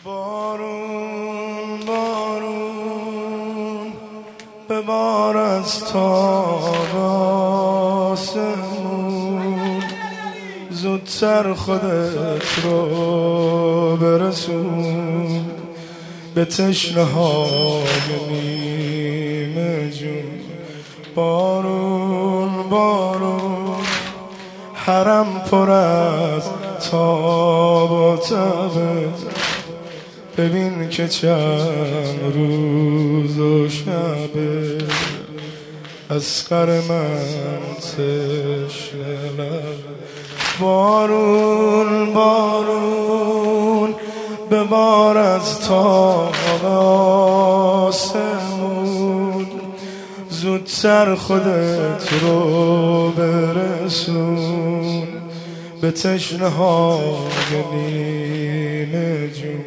بارون بارون ببار از تاب آسمون، زودتر خودت رو برسون به تشنه های نیمه جون. بارون بارون حرم پر از تاب و تبه، ببین که چند روز و شبه اصغر من تشنه لبه. بارون بارون ببار از تاب آسمون، زودتر خودت رو برسون به تشنه های نیمه جون.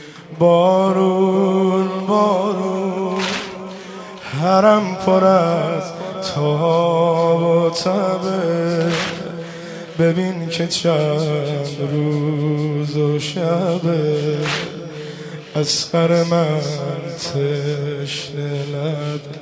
بارون بارون حرم پر از تاب و تبه، ببین که چند روز و شبه اصغر من تشنه لبه.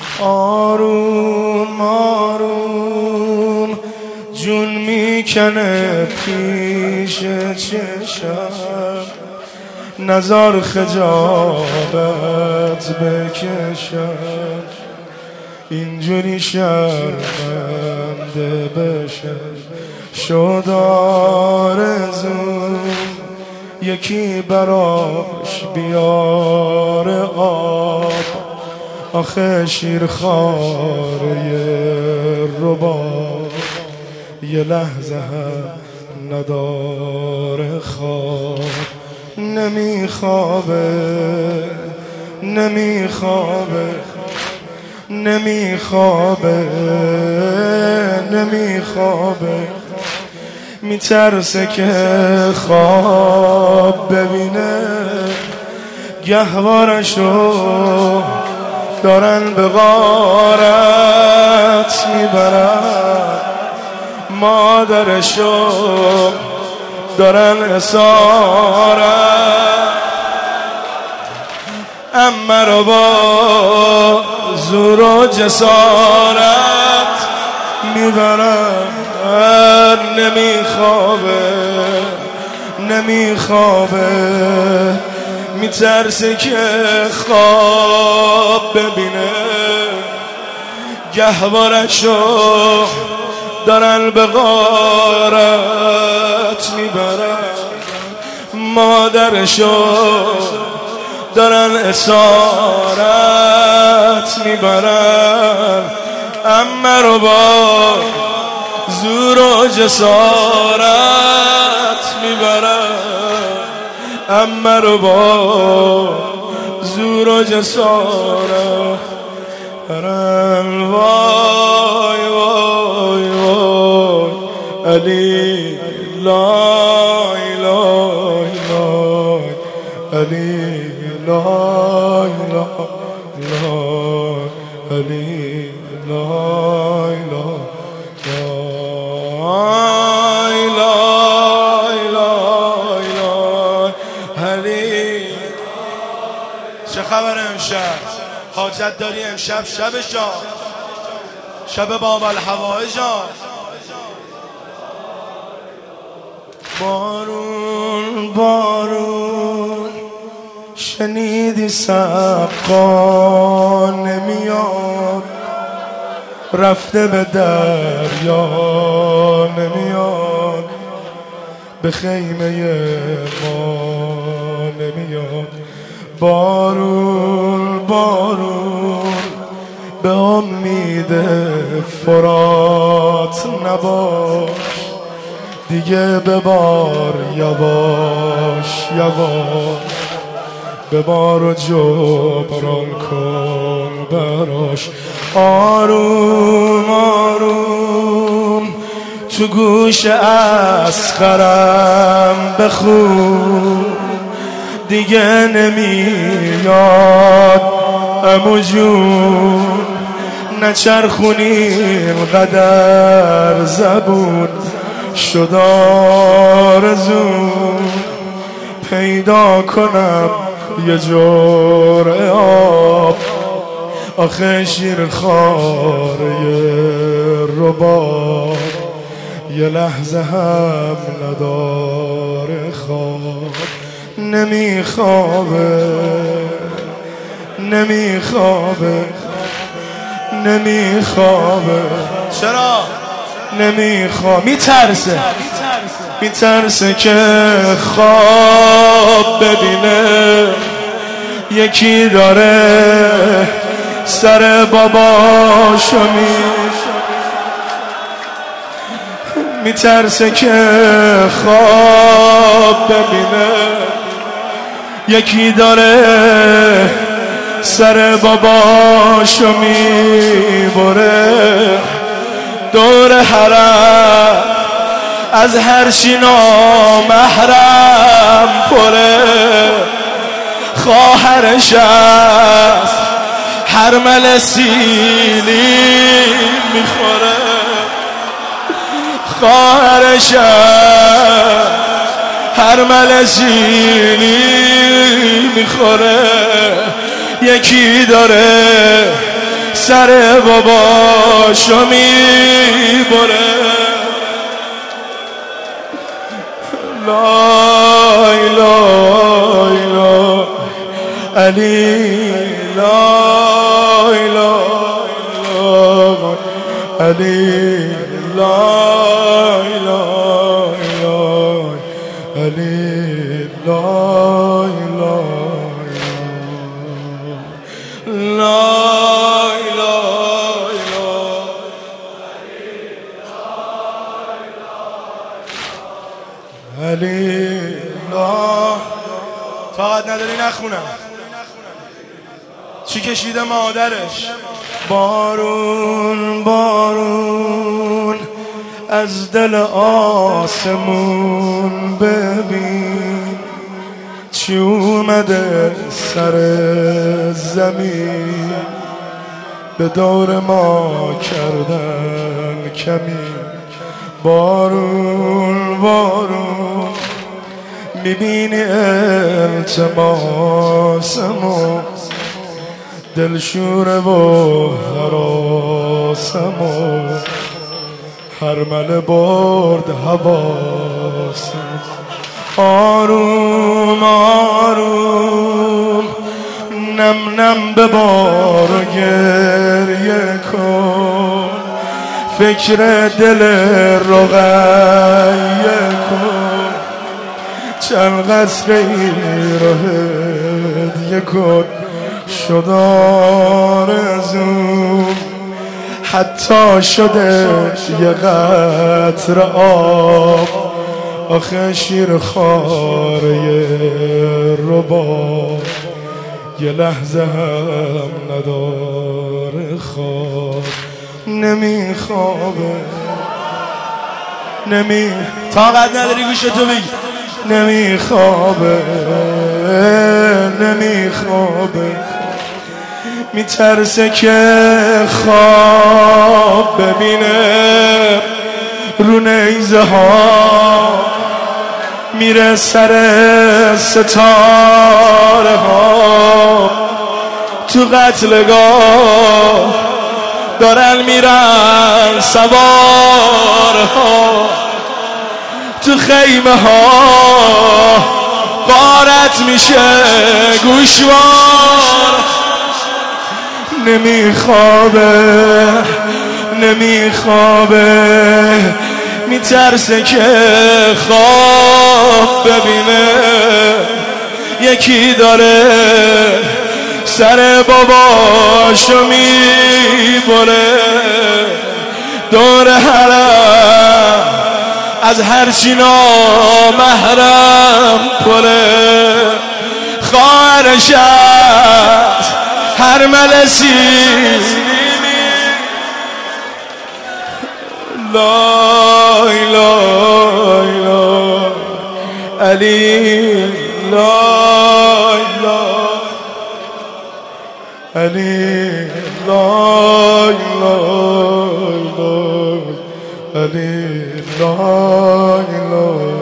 آروم آروم جون میکنه پیش چشم، نزار خجالت بکشم، اینجوری شرمنده بشم. شد آرزوم یکی براش بیار آب، آخه شیرخواره رباب یه لحظه هم نداره خواب. نمیخوابه نمیخوابه نمیخوابه نمیخوابه، میترسه که خواب ببینه، گهوارشو دارن به غارت میبرن، مادرشو دارن اسارت، امه رو با زور و جسارت میبرن. نمیخوابه نمیخوابه، میترسه که خواب ببینه، گهوارشو دارن به غارت میبرن، مادرشو دارن اسارت میبرن، امه رو با زور و جسارت میبرن، امه رو با زور و جسارت برن. وای وای وای علی لای لای لای علی لای لای لای علی لای لای لای لای لای علی. چه خبر امشب؟ حاجت داری امشب؟ شب شاد، شب باب الحوائجان. بارون بارون شنیدی سقا نمیاد، رفته به دریا نمیاد، به خیمه ما نمیاد. بارون بارون به امید فرات نباش، دیگه ببار یواش یواش، ببار و جبران کن براش. آروم آروم تو گوش اصغرم بخون، دیگه نمیاد عمو جون، نچرخونیم قدر زبون، شد آرزون پیدا پیدا کنم یه جرعه آب، آخه شیر خاره رباب یه لحظه هم نداره، خواب نمیخوابه نمیخوابه نمیخوابه. چرا؟ نمیخواب، میترسه که خواب ببینه یکی داره سر باباشو میترسه که خواب ببینه یکی داره سر باباشو میبره، دور حرم از هر چی نامحرم پره، خواهرش از هر مل سیلی میخوره، خواهرش از هر مل سیلی میخوره، یکی داره سر باباشو میبره. لا اله الا علی، لا اله الا علی، لا اله الا علی، لا اله علی. لا طاقت نداری نخونم چی کشیده مادرش. بارون بارون از دل آسمون ببین چی اومده سر زمین، به دور ما کردن کمی. بارون بارون میبینی التماسمو، دلشوره و حراسمو، هرمله برد حواسم. آروم آروم نم نم ببار و گریه کن، فکر دل رقیه کن، چند قصر ایره هدیه کن، شد آرزوم حتی شده یه قطر آب، آخه شیر خاره رباب یه لحظه هم نداره، خواب نمیخوابه طاقت نداری گوشتو بگی. نمیخوابه میترسه که خواب ببینه رو نیزه ها میره سر ستاره ها، تو قتلگاه دارن میرن سوار ها، تو خیمه ها غارت میشه گوشوار. نمیخوابه میترسه که خواب ببینه یکی داره سر باباشو میبره، دور حرم از هر چی نامحرم پره، خواهرش از هر مل سیلی. لا اله الا علی، لا اله علی، لا اله الا علی، لا اله